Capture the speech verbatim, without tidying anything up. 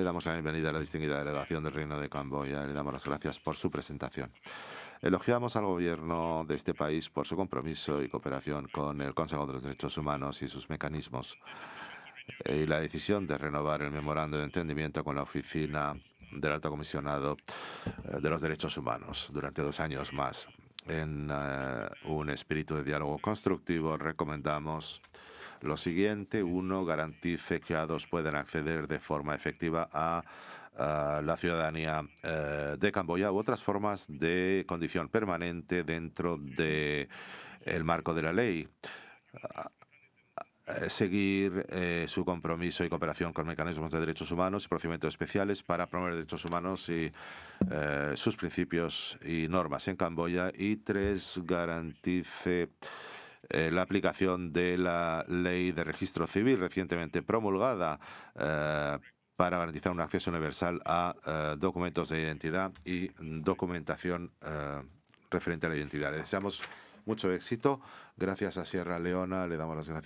Le damos la bienvenida a la distinguida delegación del Reino de Camboya y le damos las gracias por su presentación. Elogiamos al gobierno de este país por su compromiso y cooperación con el Consejo de los Derechos Humanos y sus mecanismos, y la decisión de renovar el memorando de entendimiento con la Oficina del Alto Comisionado eh, de los Derechos Humanos durante dos años más. En eh, un espíritu de diálogo constructivo, recomendamos lo siguiente. Uno, garantice que A dos puedan acceder de forma efectiva a, a la ciudadanía eh, de Camboya u otras formas de condición permanente dentro del marco de la ley. Eh, seguir eh, su compromiso y cooperación con mecanismos de derechos humanos y procedimientos especiales para promover derechos humanos y eh, sus principios y normas en Camboya. Y tres, garantice eh, la aplicación de la ley de registro civil recientemente promulgada eh, para garantizar un acceso universal a eh, documentos de identidad y documentación eh, referente a la identidad. Le deseamos mucho éxito. Gracias a Sierra Leona. Le damos las gracias.